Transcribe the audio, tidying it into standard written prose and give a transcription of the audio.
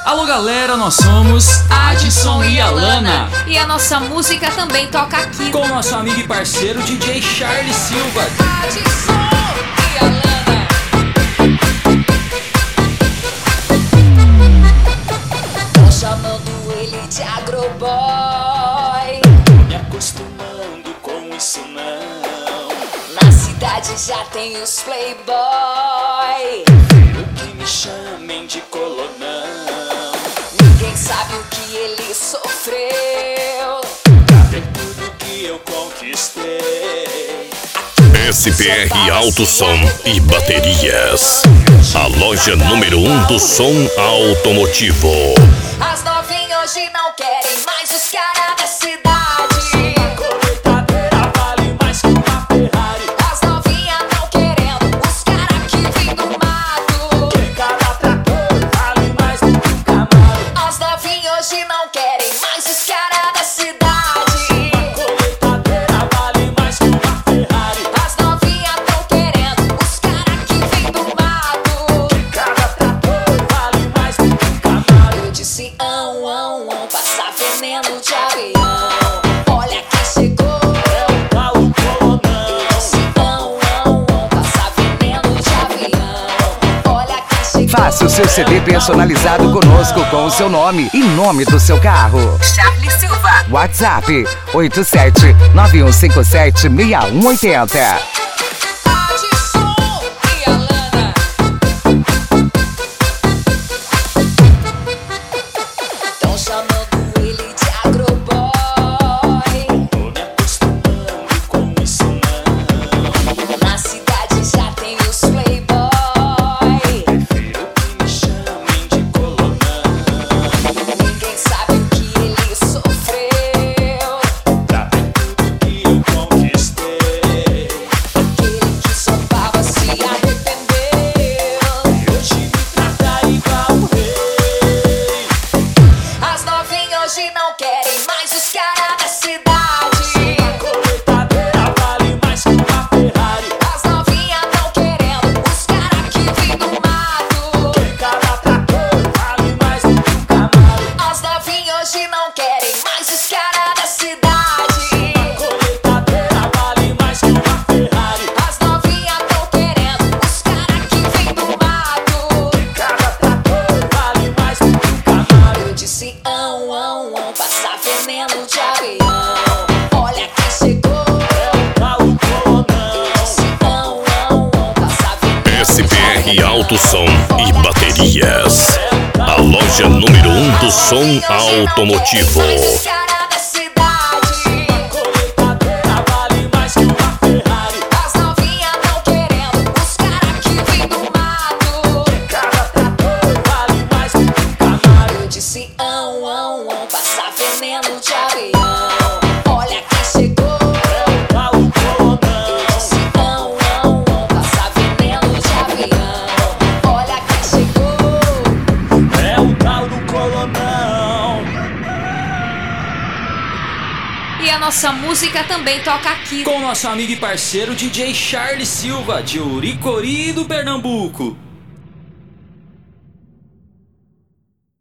Alô galera, nós somos Adson e Alana. E a nossa música também toca aqui com nosso amigo e parceiro DJ Charles Silva. Adson e Alana. Tô chamando ele de agroboy. Me acostumando com isso não. Na cidade já tem os playboy. Prefiro que me chamem de colonão. Ninguém sabe o que ele sofreu. Pra ver tudo que eu conquistei. SPR Alto Som e Baterias. A loja número 1 do som automotivo. As novinhas hoje não querem mais os caras da cidade. Colheitadeira vale mais que uma Ferrari. As novinhas não querendo os caras que vêm do mato. Que cada trator vale mais do que um Camaro. As novinhas hoje não querem mais os caras da cidade. Colheitadeira vale mais que uma Ferrari. As novinhas tão querendo os caras que vêm do mato. Que cada trator vale mais do que um Camaro. Eu disse passar veneno de avião. Olha quem chegou. É o tal do colonão. Eu disse passar veneno de avião. Olha quem chegou. Faça o seu CD personalizado conosco com o seu nome e nome do seu carro. Charles Silva. WhatsApp 87 9157 6180. Adson e Alana. Tão chamando ele de agroboy. Tô me acostumando com isso não. Na cidade já tem os playboy. Prefiro que me chamem de colonão. Ninguém sabe o que ele sofreu. Pra ver tudo que eu conquistei. Aquele que só tava se arrependeu. E hoje me trata igual um rei. As novinhas hoje não querem mais os caras da cidade. Colheitadeira vale mais que uma Ferrari. As novinhas tão querendo os caras que vêm do mato. Que cada trator vale mais do que um Camaro. As novinhas hoje não querem mais os caras da cidade. Colheitadeira vale mais que uma Ferrari. As novinhas tão querendo os caras que vêm do mato. Que cada trator vale mais do que um Camaro. Eu disse passar veneno de avião. Olha quem chegou. É o tal do colonão. Passar veneno de SPR avião. Alto Som e Baterias. A loja número 1 do som automotivo. Os caras da cidade. Colheitadeira vale mais que uma Ferrari. As novinhas tão querendo os caras que vêm do mato. Cada trator vale mais do que um Camaro. Eu disse passar veneno de avião. Olha quem chegou. É o tal do colonão. Passar veneno de avião. Olha quem chegou. É o tal do colonão. E a nossa música também toca aqui Com nosso amigo e parceiro DJ Charles Silva, de Uricori do Pernambuco.